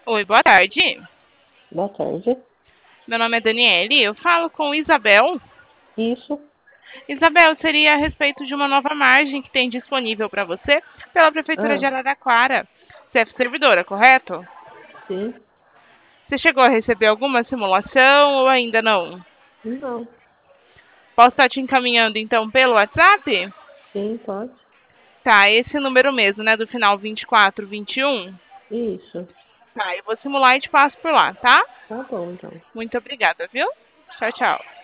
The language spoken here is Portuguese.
Oi, boa tarde. Boa tarde. Meu nome é Daniele. Eu falo com Isabel. Isso, Isabel, seria a respeito de uma nova margem que tem disponível para você pela Prefeitura de ah, Araraquara. Você é servidora, correto? sim, Você chegou a receber alguma simulação ou ainda não? não, Posso estar te encaminhando então pelo WhatsApp? sim, pode. Tá, esse número mesmo, né? Do final 2421. Isso, Tá, eu vou simular e te passo por lá, tá? tá bom então. Muito obrigada, viu? Tchau, tchau.